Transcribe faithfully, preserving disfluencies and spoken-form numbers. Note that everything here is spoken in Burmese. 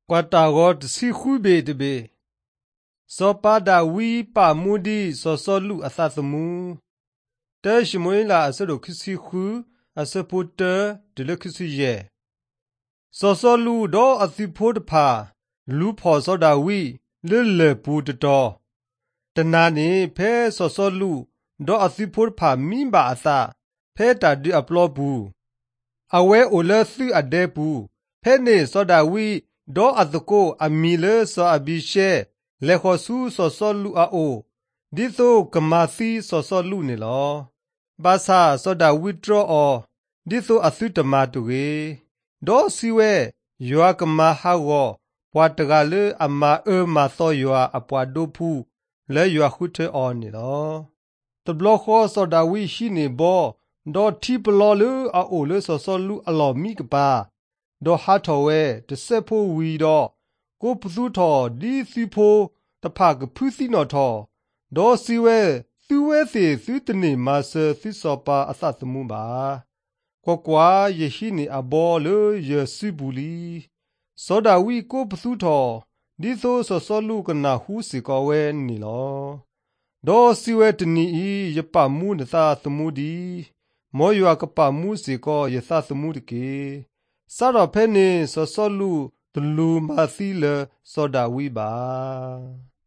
กว่าตากอดสิคุเบตเบสอปาดาวีป่ามูดีสอสอลูอาซาสมูเตชมวยลาอสโดคิสิคุอาสปูเตเดลคิสิเยสอสอลูดออสิโพดพาลูพอสอดาวีเลเลปูตตอตนานีเพสอสอลูดออสิโพดพามิบาอาซาเพตาดิอัปลอบูအဝဲအိုလသုအဒဲပူဖဲနေစောဒဝီဒေါ်အတကိုအမီလစောအဘိရှဲလေခောဆူစောစောလူအိုဒီသောကမာစီစောစောလူနေလောဘာသာစောဒဝီထရောအောဒီသောအသုတမတူကေဒေါ်စီဝဲယောကမာဟာဝပွားတကလေအမအမသောယောအပွားဒိုဖူလဲယောခုထဲအောနေလောတဘလခောစောဒဝီရှိနေဘောဒေါ်တီပလောလူအိုလဆောဆောလူအလော်မိကပါဒေါ်ဟာထော်ဝဲတဆက်ဖို့ဝီတော့ကိုပစုထော်ဒီစီဖို့တဖကဖူးစီနော်ထော်ဒေါ်စီဝဲသူဝဲစီသူတနေမဆာသီစောပါအသတ်မှုပါကွာကွာယေရှိနေအဘောလေယေစီဘူးလီစောဒဝီကိုပစုထော်ဒီဆိုဆောဆောလူကနာဟုစီကောဝဲနေလောဒေါ်စီဝဲတနီယပမှုနသာသမှုဒီမောယွာကပမှုစီကောယသသမှုတကေစတော့ဖဲနေစောစောလူတလူမာစီလစောဒဝီပါ